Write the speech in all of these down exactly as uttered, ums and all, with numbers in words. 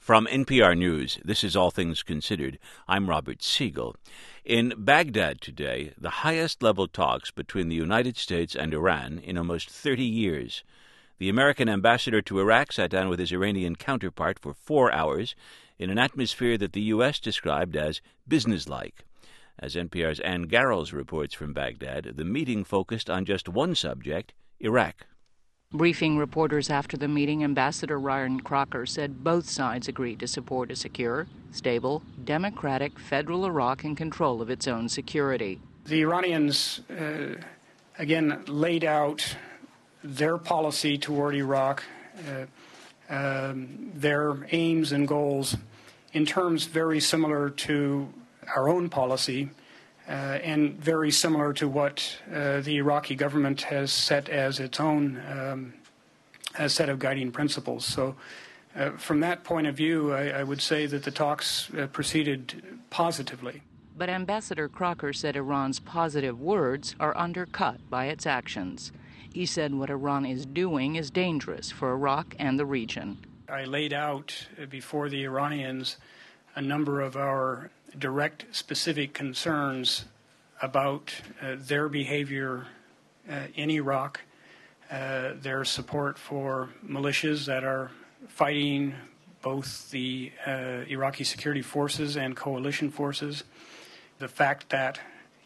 From N P R News, this is All Things Considered. I'm Robert Siegel. In Baghdad today, the highest-level talks between the United States and Iran in almost thirty years. The American ambassador to Iraq sat down with his Iranian counterpart for four hours in an atmosphere that the U S described as businesslike. As N P R's Ann Garrels reports from Baghdad, the meeting focused on just one subject, Iraq. Briefing reporters after the meeting, Ambassador Ryan Crocker said both sides agreed to support a secure, stable, democratic federal Iraq in control of its own security. The Iranians, uh, again, laid out their policy toward Iraq, uh, um, their aims and goals in terms very similar to our own policy uh, and very similar to what uh, the Iraqi government has set as its own um, a set of guiding principles. So uh, from that point of view, I, I would say that the talks uh, proceeded positively. But Ambassador Crocker said Iran's positive words are undercut by its actions. He said what Iran is doing is dangerous for Iraq and the region. I laid out before the Iranians a number of our direct, specific concerns about uh, their behavior uh, in Iraq, uh, their support for militias that are fighting both the uh, Iraqi security forces and coalition forces, the fact that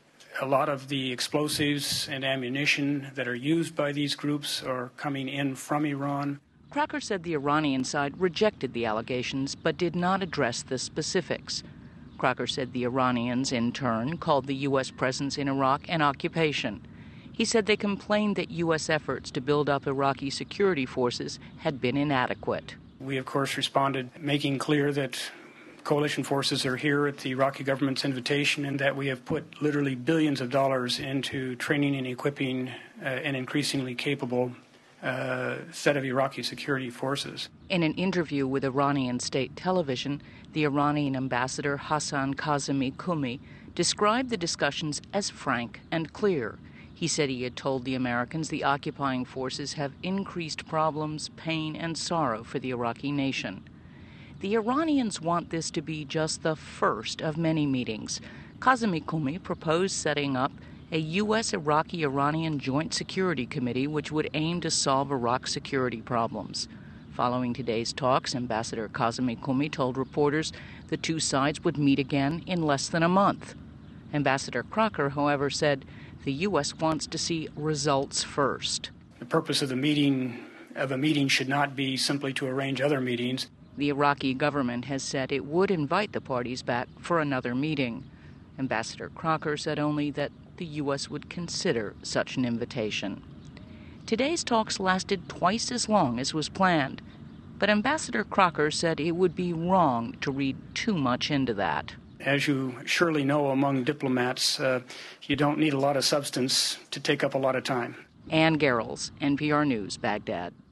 a lot of the explosives and ammunition that are used by these groups are coming in from Iran. Crocker said the Iranian side rejected the allegations but did not address the specifics. Crocker said the Iranians, in turn, called the U S presence in Iraq an occupation. He said they complained that U S efforts to build up Iraqi security forces had been inadequate. We, of course, responded, making clear that coalition forces are here at the Iraqi government's invitation and that we have put literally billions of dollars into training and equipping uh, an increasingly capable uh, set of Iraqi security forces. In an interview with Iranian state television, the Iranian ambassador Hassan Kazemi Kumi described the discussions as frank and clear. He said he had told the Americans the occupying forces have increased problems, pain, and sorrow for the Iraqi nation. The Iranians want this to be just the first of many meetings. Kazemi Kumi proposed setting up a U S Iraqi-Iranian Joint Security Committee which would aim to solve Iraq's security problems. Following today's talks, Ambassador Kazemi Kumi told reporters the two sides would meet again in less than a month. Ambassador Crocker, however, said the U S wants to see results first. The purpose of the meeting of a meeting should not be simply to arrange other meetings. The Iraqi government has said it would invite the parties back for another meeting. Ambassador Crocker said only that the U S would consider such an invitation. Today's talks lasted twice as long as was planned, but Ambassador Crocker said it would be wrong to read too much into that. As you surely know among diplomats, uh, you don't need a lot of substance to take up a lot of time. Ann Garrels, N P R News, Baghdad.